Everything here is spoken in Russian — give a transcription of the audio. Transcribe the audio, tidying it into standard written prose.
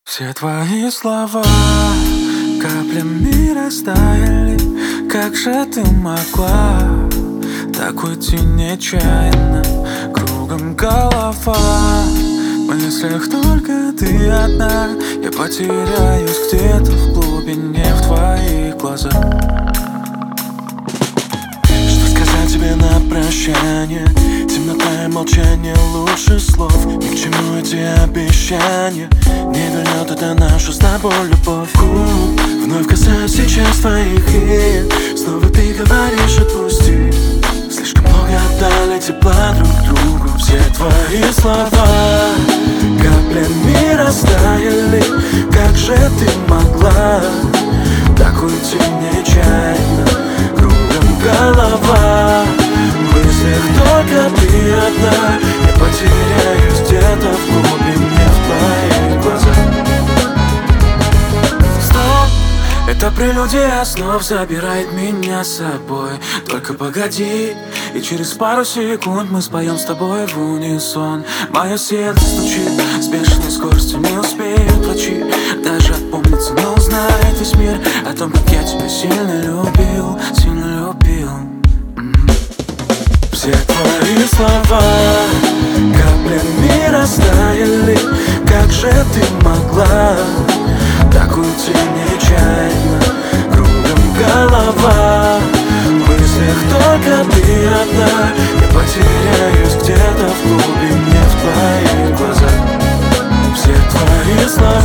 Все твои слова каплями растаяли. Как же ты могла так уйти нечаянно? Кругом голова, в мыслях только ты одна. Я потеряюсь где-то в глубине в твоих глазах. Что сказать тебе на прощание? Темнота и молчание лучше слов. Ни к чему эти обещания, не вернет это нашу с тобой любовь. Вновь касаюсь сейчас твоих, и снова ты говоришь отпусти. Слишком много отдали тепла друг другу. Все твои слова каплями растаяли. Как же ты могла так уйти нечаянно? Кругом голова, в мыслях только ты одна. Я потеряюсь где-то в глубине в твоих глазах. Стоп, это прелюдия снов забирает меня с собой. Только погоди, и через пару секунд мы споем с тобой в унисон. Мое сердце стучит с бешеной скоростью, не успеют врачи даже опомниться, но узнает весь мир о том, как я тебя сильно любил, сильно любил. Все твои слова каплями растаяли. Как же ты могла так уйти нечаянно? Кругом голова, в мыслях только ты одна. Я потеряюсь где-то в глубине в твоих глазах. Все твои слова